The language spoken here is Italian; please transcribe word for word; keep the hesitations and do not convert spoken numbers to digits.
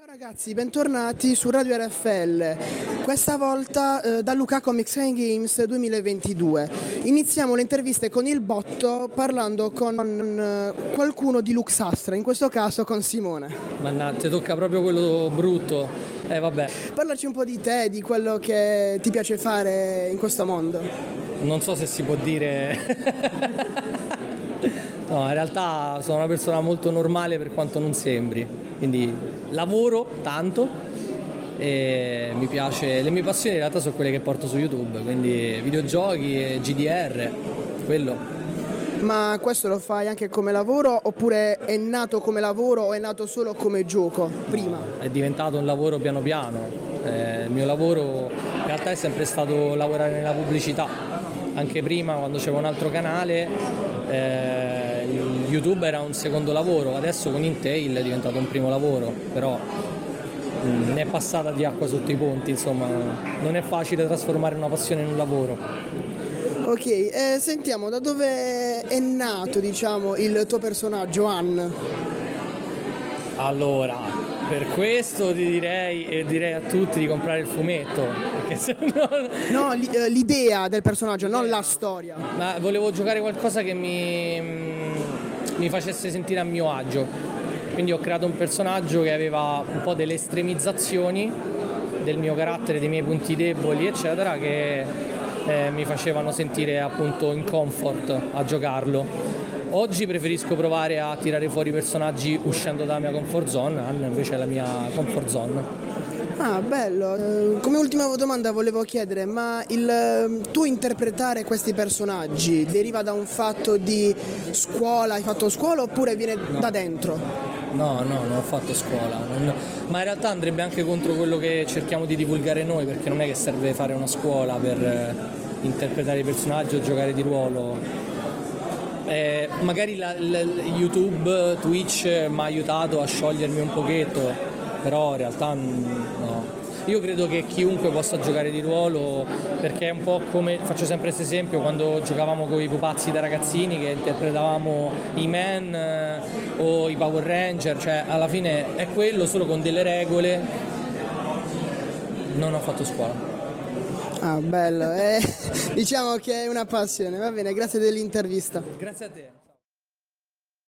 Ciao ragazzi, bentornati su Radio R F L, questa volta eh, da Luca Comics and Games duemilaventidue. Iniziamo le interviste con il botto parlando con eh, qualcuno di Luxastra, in questo caso con Simone. Mannaggia, tocca proprio quello brutto. Eh vabbè. Parlaci un po' di te, di quello che ti piace fare in questo mondo. Non so se si può dire. No, in realtà sono una persona molto normale per quanto non sembri, quindi lavoro tanto e mi piace, le mie passioni in realtà sono quelle che porto su YouTube, quindi videogiochi e G D R, quello. Ma questo lo fai anche come lavoro oppure è nato come lavoro o è nato solo come gioco prima? È diventato un lavoro piano piano, eh, il mio lavoro in realtà è sempre stato lavorare nella pubblicità, anche prima quando c'era un altro canale. Eh, YouTube era un secondo lavoro, adesso con Intel è diventato un primo lavoro, però mh, ne è passata di acqua sotto i ponti, insomma, non è facile trasformare una passione in un lavoro. Ok, eh, sentiamo da dove è nato, diciamo, il tuo personaggio, Han? Allora, per questo ti direi e direi a tutti di comprare il fumetto, perché se no... No, li- eh, l'idea del personaggio, non la storia. Ma volevo giocare qualcosa che mi, mi facesse sentire a mio agio, quindi ho creato un personaggio che aveva un po' delle estremizzazioni del mio carattere, dei miei punti deboli eccetera, che eh, mi facevano sentire appunto in comfort a giocarlo. Oggi preferisco provare a tirare fuori i personaggi uscendo dalla mia comfort zone, Han invece è la mia comfort zone. Ah, bello. Eh, come ultima domanda volevo chiedere, ma il eh, tuo interpretare questi personaggi deriva da un fatto di scuola, hai fatto scuola oppure viene No. da dentro? No, no, non ho fatto scuola, non... ma in realtà andrebbe anche contro quello che cerchiamo di divulgare noi, perché non è che serve fare una scuola per eh, interpretare i personaggi o giocare di ruolo. Eh, magari la, la, YouTube, Twitch mi ha aiutato a sciogliermi un pochetto, però in realtà no. Io credo che chiunque possa giocare di ruolo, perché è un po' come, faccio sempre questo esempio, quando giocavamo con i pupazzi da ragazzini che interpretavamo i Man eh, o i Power Ranger, cioè alla fine è quello solo con delle regole. Non ho fatto scuola. Ah, bello. Eh, diciamo che è una passione. Va bene, grazie dell'intervista. Grazie a te.